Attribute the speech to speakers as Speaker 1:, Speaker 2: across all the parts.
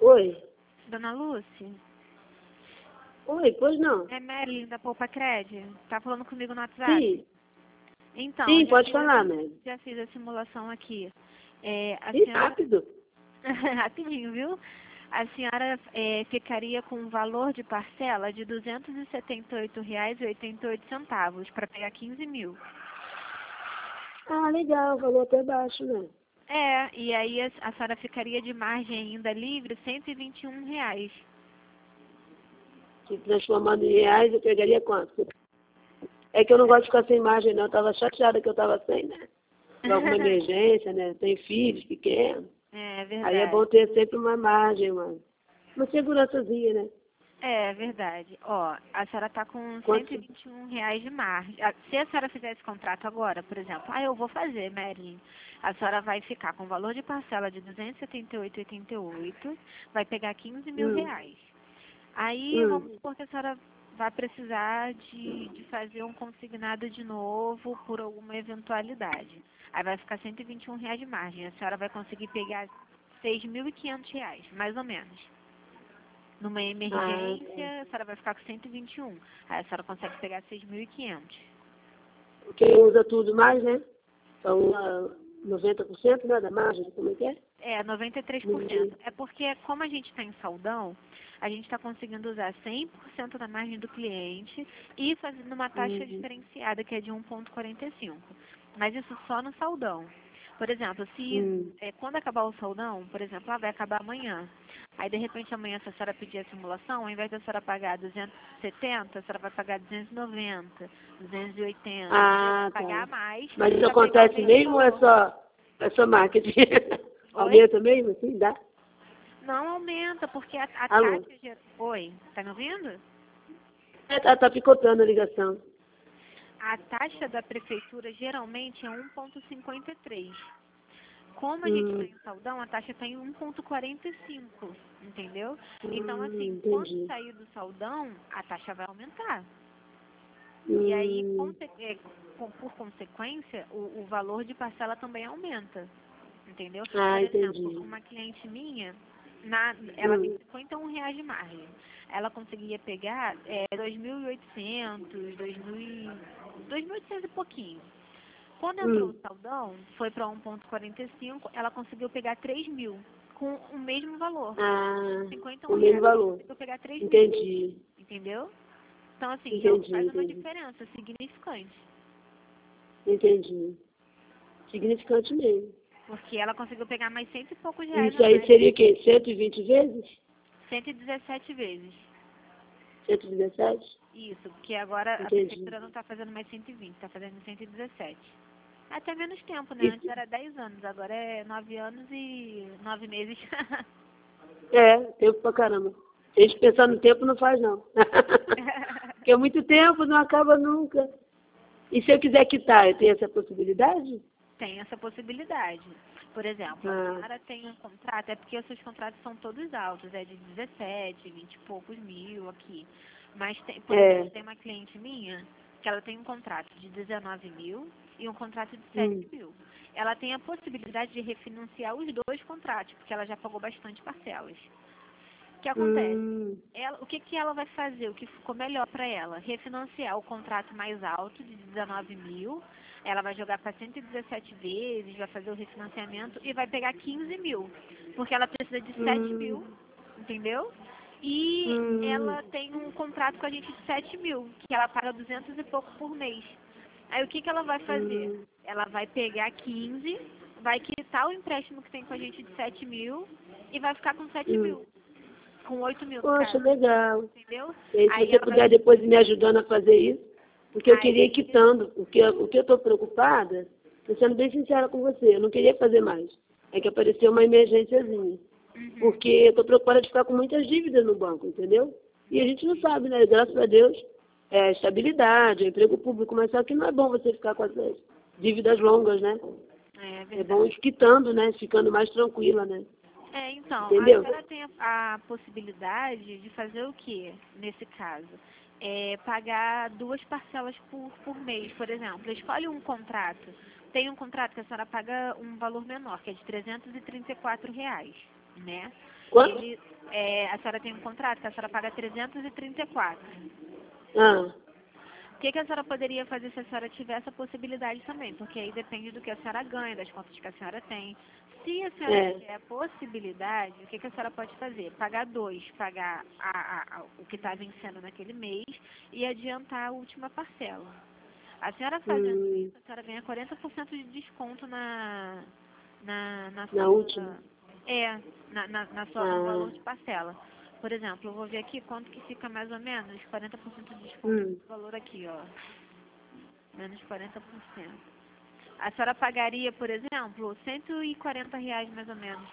Speaker 1: Oi?
Speaker 2: Dona Lúcia?
Speaker 1: Oi, pois não?
Speaker 2: É Marilyn da Poupa Cred? Tá falando comigo no WhatsApp?
Speaker 1: Sim,
Speaker 2: Então,
Speaker 1: sim, pode falar, Mary.
Speaker 2: já fiz a simulação aqui. A
Speaker 1: Sim,
Speaker 2: senhora...
Speaker 1: rápido.
Speaker 2: Rapidinho, viu? A senhora ficaria com um valor de parcela de R$ 278,88 para pegar 15 mil.
Speaker 1: Ah, legal, valor até baixo, né?
Speaker 2: E aí a senhora ficaria de margem ainda livre R$ 121.
Speaker 1: Se transformando em reais, eu pegaria quanto? É que eu não gosto de ficar sem margem, não. Eu tava chateada que eu tava sem, né? Por alguma emergência, né? Tem filhos pequenos.
Speaker 2: É verdade.
Speaker 1: Aí é bom ter sempre uma margem, uma segurançazinha, né?
Speaker 2: É verdade. Ó, a senhora tá com
Speaker 1: Quanto?
Speaker 2: R$ 121 de margem. Se a senhora fizer esse contrato agora, por exemplo, eu vou fazer, Marilyn. A senhora vai ficar com o valor de parcela de R$ 278,88, vai pegar 15 mil reais. Aí, vamos supor que a senhora vai precisar de fazer um consignado de novo por alguma eventualidade. Aí vai ficar R$ 121 de margem. A senhora vai conseguir pegar R$ 6.500, mais ou menos. Numa emergência, a senhora vai ficar com 121. Aí a senhora consegue pegar 6.500.
Speaker 1: Quem usa tudo mais, né? Então, 90%, né, da margem, como é que é?
Speaker 2: 93%. É porque, como a gente está em saldão, a gente está conseguindo usar 100% da margem do cliente e fazendo uma taxa diferenciada, que é de 1,45. Mas isso só no saldão. Por exemplo, se quando acabar o saldão, por exemplo, vai acabar amanhã. Aí, de repente, amanhã, se a senhora pedir a simulação, ao invés da senhora pagar 270, a senhora vai pagar 290, 280.
Speaker 1: Ah,
Speaker 2: Vai pagar
Speaker 1: tá.
Speaker 2: mais.
Speaker 1: Mas isso
Speaker 2: pra pegar o
Speaker 1: acontece mesmo ou
Speaker 2: valor.
Speaker 1: é só marketing?
Speaker 2: Oi?
Speaker 1: Aumenta mesmo, assim, dá?
Speaker 2: Não aumenta, porque a
Speaker 1: Alô?
Speaker 2: taxa... Oi, tá me ouvindo?
Speaker 1: Tá picotando a ligação.
Speaker 2: A taxa da prefeitura geralmente é 1,53. Como a gente está em saldão, a taxa está em 1,45, entendeu? Então, assim, quando
Speaker 1: Entendi.
Speaker 2: sair do saldão, a taxa vai aumentar. E aí, por consequência, o valor de parcela também aumenta, entendeu?
Speaker 1: Ah,
Speaker 2: Por exemplo,
Speaker 1: entendi.
Speaker 2: uma cliente minha, ela tem R$ 51 de margem. Ela conseguia pegar 2.800, 2.800 e pouquinho. Quando entrou o saldão, foi para 1,45, ela conseguiu pegar 3 mil, com o mesmo valor.
Speaker 1: Ah,
Speaker 2: R$
Speaker 1: o
Speaker 2: 51,
Speaker 1: mesmo
Speaker 2: ela
Speaker 1: valor.
Speaker 2: conseguiu pegar 3 mil,
Speaker 1: Entendi.
Speaker 2: entendeu? Então, assim, realmente
Speaker 1: Entendi,
Speaker 2: faz uma
Speaker 1: entendi.
Speaker 2: diferença significante.
Speaker 1: Entendi. Significante mesmo.
Speaker 2: Porque ela conseguiu pegar mais cento e poucos reais
Speaker 1: Isso
Speaker 2: a
Speaker 1: aí
Speaker 2: mais.
Speaker 1: seria o quê? 120 vezes?
Speaker 2: 117 vezes.
Speaker 1: 117?
Speaker 2: Isso, porque agora a
Speaker 1: Entendi.
Speaker 2: prefeitura não está fazendo mais 120, está fazendo 117. Até menos tempo, né?
Speaker 1: Isso.
Speaker 2: Antes era 10 anos, agora é 9 anos e 9 meses.
Speaker 1: Tempo pra caramba. Se a gente pensar no tempo, não faz não. Porque é muito tempo, não acaba nunca. E se eu quiser quitar, eu tenho essa possibilidade?
Speaker 2: Tem essa possibilidade. Por exemplo, a senhora tem um contrato, é porque os seus contratos são todos altos, é de 17, 20 e poucos mil aqui. Mas, por exemplo, tem uma cliente minha que ela tem um contrato de 19 mil e um contrato de 7 mil. Ela tem a possibilidade de refinanciar os dois contratos, porque ela já pagou bastante parcelas. O que acontece? O que ela vai fazer? O que ficou melhor para ela? Refinanciar o contrato mais alto, de 19 mil. Ela vai jogar para 117 vezes, vai fazer o refinanciamento e vai pegar 15 mil. Porque ela precisa de 7 mil, entendeu? E ela tem um contrato com a gente de 7 mil, que ela paga 200 e pouco por mês. Aí o que ela vai fazer? Ela vai pegar 15, vai quitar o empréstimo que tem com a gente de 7 mil e vai ficar com 7 mil. Com 8 mil, no
Speaker 1: Poxa,
Speaker 2: caso.
Speaker 1: legal.
Speaker 2: Entendeu?
Speaker 1: E aí, se você puder depois ir me ajudando a fazer isso, porque eu queria ir quitando. Porque o que eu estou preocupada, estou sendo bem sincera com você, eu não queria fazer mais. É que apareceu uma emergênciazinha. Porque eu estou preocupada de ficar com muitas dívidas no banco, entendeu? E a gente não sabe, né? Graças a Deus, é estabilidade, é emprego público, mas só que não é bom você ficar com essas dívidas longas, né? É bom ir quitando, né? Ficando mais tranquila, né?
Speaker 2: Então,
Speaker 1: entendeu?
Speaker 2: a senhora tem a possibilidade de fazer o quê, nesse caso? Pagar 2 parcelas por mês, por exemplo. Escolhe um contrato. Tem um contrato que a senhora paga um valor menor, que é de R$ 334. né?
Speaker 1: Quanto?
Speaker 2: A senhora tem um contrato que a senhora paga 334.
Speaker 1: Ah,
Speaker 2: O que a senhora poderia fazer se a senhora tiver essa possibilidade também? Porque aí depende do que a senhora ganha, das contas que a senhora tem. Se a senhora tiver a possibilidade, o que a senhora pode fazer? Pagar 2, pagar o que está vencendo naquele mês e adiantar a última parcela. A senhora fazendo isso, a senhora ganha 40% de desconto na sua...
Speaker 1: última?
Speaker 2: No valor de parcela. Por exemplo, eu vou ver aqui quanto que fica mais ou menos 40% de desconto nesse valor aqui, ó. Menos 40%. A senhora pagaria, por exemplo, R$ 140 mais ou menos.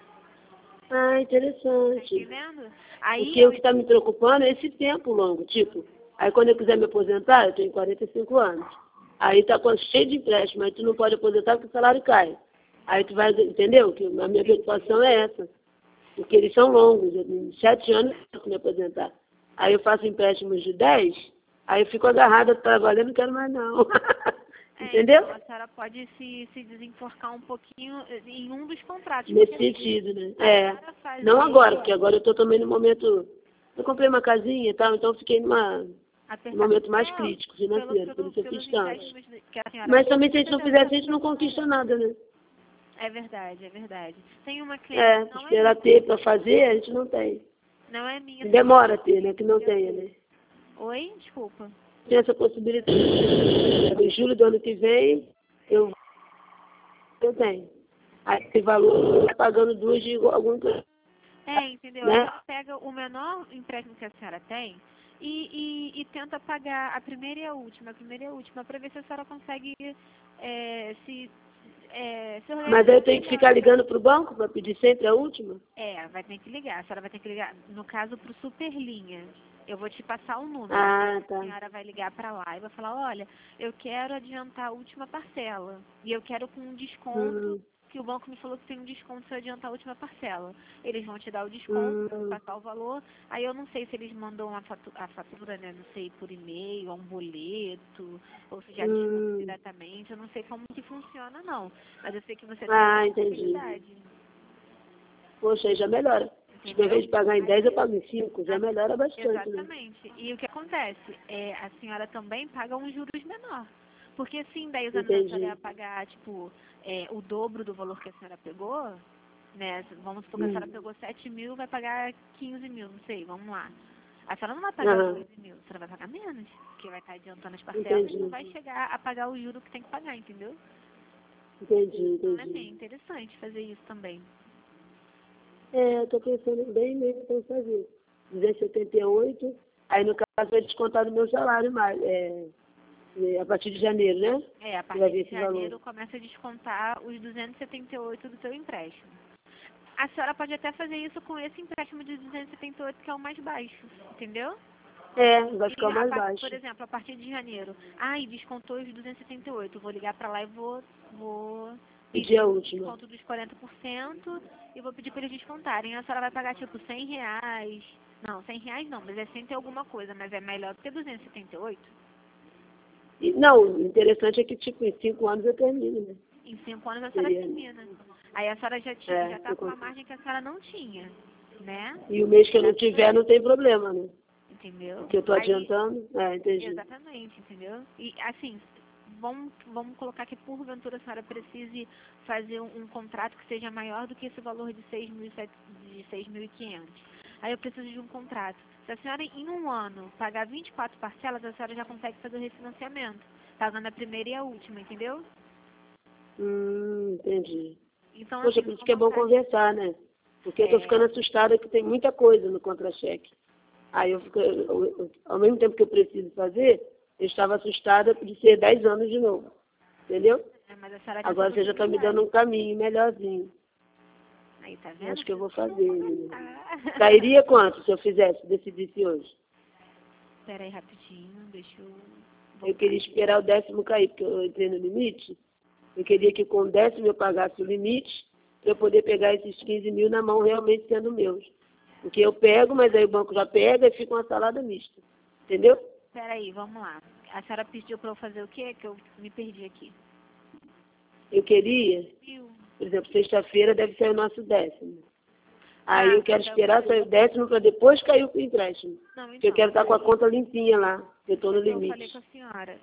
Speaker 1: Ah, interessante.
Speaker 2: Tá entendendo? Aí
Speaker 1: Porque o que está me preocupando é esse tempo longo, tipo, aí quando eu quiser me aposentar, eu tenho 45 anos. Aí tá cheio de empréstimo, aí tu não pode aposentar porque o salário cai. Aí tu vai, entendeu? Que a minha preocupação é essa. Porque eles são longos, em 7 anos eu posso me aposentar. Aí eu faço empréstimos de 10, aí eu fico agarrada trabalhando, não quero mais não. Entendeu?
Speaker 2: Então a senhora pode se desenforcar um pouquinho em um dos contratos.
Speaker 1: Nesse sentido, né? Não agora, porque agora eu estou também no momento... Eu comprei uma casinha e tal, então eu fiquei num momento mais crítico financeiro, por isso eu fiz tanto. Mas também se a gente não fizesse, a gente não conquista nada, né?
Speaker 2: É verdade, é verdade. Tem uma cliente...
Speaker 1: esperar ter para fazer, a gente não tem.
Speaker 2: Não é minha.
Speaker 1: Demora a ter, né? Que não tenha, né?
Speaker 2: Oi? Desculpa.
Speaker 1: Tem essa possibilidade. Em julho do ano que vem, eu tenho. Aí esse valor, tá pagando 2 de alguma coisa.
Speaker 2: Entendeu?
Speaker 1: Né?
Speaker 2: Ela pega o menor empréstimo que a senhora tem e tenta pagar a primeira e a última, para ver se a senhora consegue se organizar.
Speaker 1: Mas aí eu tenho que ficar ligando para o banco para pedir sempre a última?
Speaker 2: Vai ter que ligar. A senhora vai ter que ligar, no caso, para o Superlinha. Eu vou te passar o número.
Speaker 1: Ah, tá.
Speaker 2: A senhora vai ligar para lá e vai falar, olha, eu quero adiantar a última parcela. E eu quero com um desconto, que o banco me falou que tem um desconto se eu adiantar a última parcela. Eles vão te dar o desconto, passar o valor. Aí eu não sei se eles mandam a fatura, né? Não sei, por e-mail, ou um boleto, ou se já descontam diretamente. Eu não sei como que funciona, não. Mas eu sei que você tem a possibilidade.
Speaker 1: Poxa, aí já melhora. Em vez de pagar em 10, eu pago em 5. Já melhora bastante,
Speaker 2: Exatamente.
Speaker 1: Né?
Speaker 2: E o que acontece? A senhora também paga um juros menor. Porque se em 10 anos a senhora ia pagar, tipo, o dobro do valor que a senhora pegou, né? Vamos supor que a senhora pegou 7 mil, vai pagar 15 mil, não sei, vamos lá. A senhora não vai pagar 15 mil, a senhora vai pagar menos, porque vai estar adiantando as parcelas e não vai chegar a pagar o juro que tem que pagar, entendeu?
Speaker 1: Entendi.
Speaker 2: Então é bem interessante fazer isso também.
Speaker 1: Eu estou pensando bem mesmo para fazer. 278, aí no caso vai descontar do meu salário mais, a partir de janeiro, né?
Speaker 2: A partir de janeiro começa a descontar os 278 do seu empréstimo. A senhora pode até fazer isso com esse empréstimo de 278, que é o mais baixo, entendeu?
Speaker 1: Vai ficar mais baixo.
Speaker 2: Por exemplo, a partir de janeiro. E descontou os 278. Vou ligar para lá e vou pedir o desconto dos 40% e vou pedir para eles descontarem. A senhora vai pagar tipo R$100. Não, R$100 não, mas é 100 e alguma coisa, mas é melhor do que 278.
Speaker 1: Não, o interessante é que tipo, em 5 anos eu termino, né?
Speaker 2: Em 5 anos a senhora termina. Aí a senhora já está com uma margem que a senhora não tinha, né?
Speaker 1: E o mês que eu não tiver não tem problema, né?
Speaker 2: Entendeu?
Speaker 1: Porque eu estou adiantando. Entendi.
Speaker 2: Exatamente, entendeu? E assim, vamos colocar que porventura a senhora precise fazer um contrato que seja maior do que esse valor de 6.500. Aí eu preciso de um contrato. Se a senhora em um ano pagar 24 parcelas, a senhora já consegue fazer o refinanciamento, pagando a primeira e a última, entendeu?
Speaker 1: Entendi.
Speaker 2: Então,
Speaker 1: Poxa,
Speaker 2: assim,
Speaker 1: por isso que é bom conversar, né? Porque eu estou ficando assustada que tem muita coisa no contra-cheque. Aí ao mesmo tempo que eu preciso fazer, eu estava assustada de ser 10 anos de novo. Entendeu?
Speaker 2: Mas a senhora
Speaker 1: agora você já está me dando um caminho melhorzinho.
Speaker 2: Aí, tá vendo?
Speaker 1: Acho que eu vou fazer. Cairia quanto se eu decidisse hoje?
Speaker 2: Espera aí rapidinho, deixa eu...
Speaker 1: Eu queria esperar o 10º cair, porque eu entrei no limite. Eu queria que com o 10º eu pagasse o limite, para eu poder pegar esses 15 mil na mão realmente sendo meus. Porque eu pego, mas aí o banco já pega e fica uma salada mista. Entendeu?
Speaker 2: Espera aí, vamos lá. A senhora pediu para eu fazer o quê? Que eu me perdi aqui.
Speaker 1: Eu queria, por exemplo, sexta-feira deve ser o nosso 10º. Aí eu quero esperar sair o 10º para depois cair o empréstimo.
Speaker 2: Não,
Speaker 1: Porque eu
Speaker 2: então,
Speaker 1: quero estar com a conta limpinha lá. Eu estou no
Speaker 2: eu falei
Speaker 1: limite.
Speaker 2: com a senhora,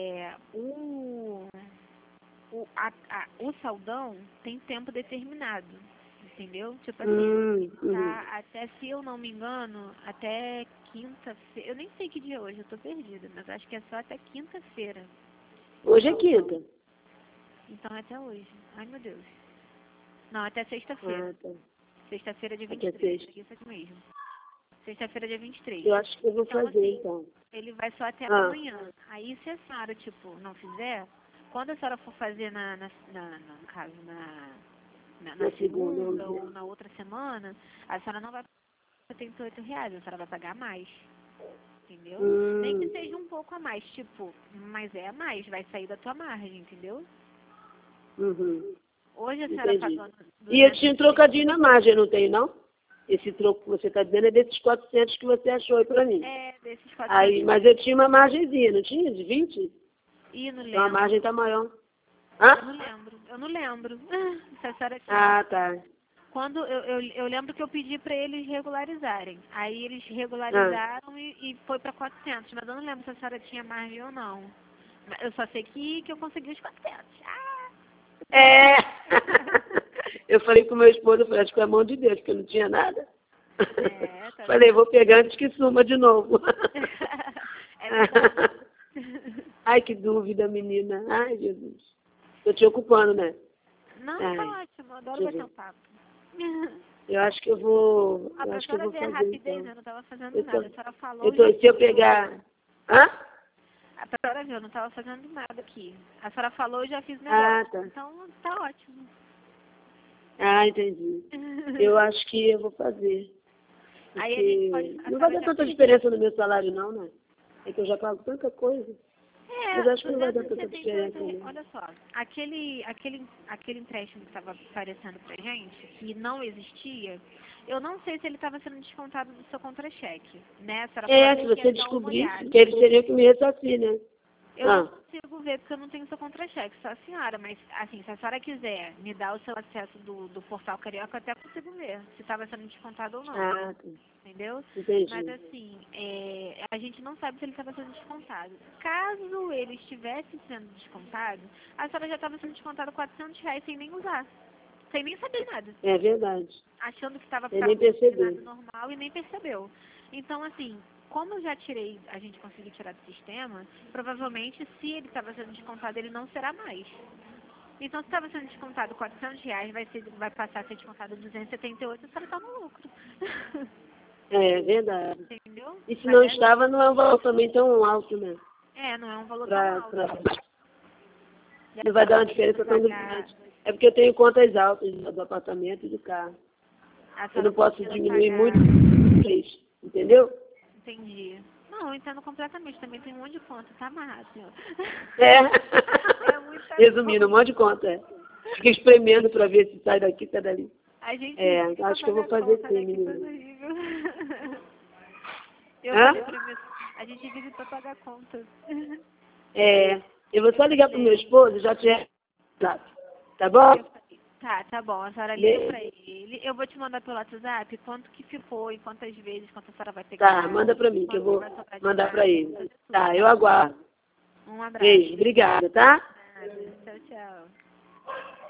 Speaker 2: o saldão tem tempo determinado, entendeu? Tipo assim, tá, até, se eu não me engano, até quinta-feira, eu nem sei que dia é hoje, eu tô perdida, mas acho que é só até quinta-feira.
Speaker 1: Hoje é quinta.
Speaker 2: Então é até hoje. Ai, meu Deus. Não, até sexta-feira.
Speaker 1: Tá.
Speaker 2: Sexta-feira, dia
Speaker 1: Aqui é
Speaker 2: 23.
Speaker 1: sexta.
Speaker 2: Isso aqui mesmo. Sexta-feira, dia 23.
Speaker 1: Eu acho que eu vou
Speaker 2: Então,
Speaker 1: fazer,
Speaker 2: assim,
Speaker 1: então.
Speaker 2: ele vai só até amanhã. Aí, se a senhora, tipo, não fizer, quando a senhora for fazer no caso, na segunda ou na outra semana, a senhora não vai pagar R$78, a senhora vai pagar mais. Entendeu? Nem que seja um pouco a mais, tipo, mas é a mais, vai sair da tua margem, entendeu? Hoje a senhora pagando...
Speaker 1: E eu tinha um trocadinho na margem, não tem, não? Esse troco que você está dizendo é desses 400 que você achou aí para mim.
Speaker 2: É, desses 400.
Speaker 1: Aí, mas eu tinha uma margenzinha, não tinha? De 20?
Speaker 2: Ih, não lembro.
Speaker 1: Então a margem está maior. Hã?
Speaker 2: Eu não lembro. Se a senhora
Speaker 1: tinha... tá.
Speaker 2: Quando eu lembro que eu pedi para eles regularizarem. Aí eles regularizaram e foi para 400. Mas eu não lembro se a senhora tinha margem ou não. Eu só sei que eu consegui os 400.
Speaker 1: É! Eu falei com meu esposo, eu falei, acho que foi a mão de Deus, porque eu não tinha nada.
Speaker 2: Tá
Speaker 1: falei, vou pegar antes que suma de novo. Ai, que dúvida, menina. Ai, Jesus. Tô te ocupando, né?
Speaker 2: Não, tá ótimo. Eu adoro bater um papo.
Speaker 1: Eu acho que eu vou.
Speaker 2: A senhora vê a rapidez, eu não estava fazendo nada. A senhora falou.
Speaker 1: Se eu pegar. Hã?
Speaker 2: A senhora viu, eu não estava fazendo nada aqui. A senhora falou, eu já fiz o negócio.
Speaker 1: Tá.
Speaker 2: Então tá ótimo.
Speaker 1: Entendi. Eu acho que eu vou fazer.
Speaker 2: Aí a gente pode,
Speaker 1: não vai dar tanta diferença no meu salário, não, né? É que eu já pago tanta coisa. Mas acho que não vai dar tanta diferença.
Speaker 2: Olha só, aquele empréstimo que estava aparecendo pra gente, que não existia, eu não sei se ele estava sendo descontado do seu contra-cheque, né?
Speaker 1: Se você descobrisse, que eles teriam que me ressarcir, né?
Speaker 2: Eu não consigo ver porque eu não tenho seu contra-cheque, só a senhora, mas assim, se a senhora quiser me dar o seu acesso do Portal Carioca, eu até consigo ver se estava sendo descontado ou não. Entendeu?
Speaker 1: Entendi.
Speaker 2: Mas assim, a gente não sabe se ele estava sendo descontado. Caso ele estivesse sendo descontado, a senhora já estava sendo descontado R$400 sem nem usar. Sem nem saber nada.
Speaker 1: É verdade.
Speaker 2: Achando que estava normal e nem percebeu. Então, assim, como eu já tirei, a gente conseguiu tirar do sistema, provavelmente, se ele estava sendo descontado, ele não será mais. Então, se estava sendo descontado R$400, vai passar a ser descontado R$278, a senhora está no lucro.
Speaker 1: É verdade.
Speaker 2: Entendeu?
Speaker 1: E se não estava, não é um valor também tão alto, né?
Speaker 2: Não é um valor tão alto.
Speaker 1: Não vai dar uma diferença tão grande. É porque eu tenho contas altas do apartamento e do carro. Eu não posso diminuir muito, entendeu?
Speaker 2: Entendi. Não, eu entendo completamente. Também tem um monte de conta. Tá amarrado, senhor.
Speaker 1: Resumindo, um monte de conta, Fica espremendo para ver se sai daqui, sai dali. Acho que eu vou fazer sim, menina.
Speaker 2: A gente vive para pagar conta.
Speaker 1: Eu vou só ligar pro meu esposo, já te tá bom?
Speaker 2: Tá bom. A senhora liga pra ele. Eu vou te mandar pelo WhatsApp quanto que ficou e quantas vezes, quanto a senhora vai pegar.
Speaker 1: Tá, manda pra mim, que eu vou mandar pra ele. Tá, eu aguardo.
Speaker 2: Um abraço.
Speaker 1: Beijo, obrigada, tá?
Speaker 2: Tchau, tchau.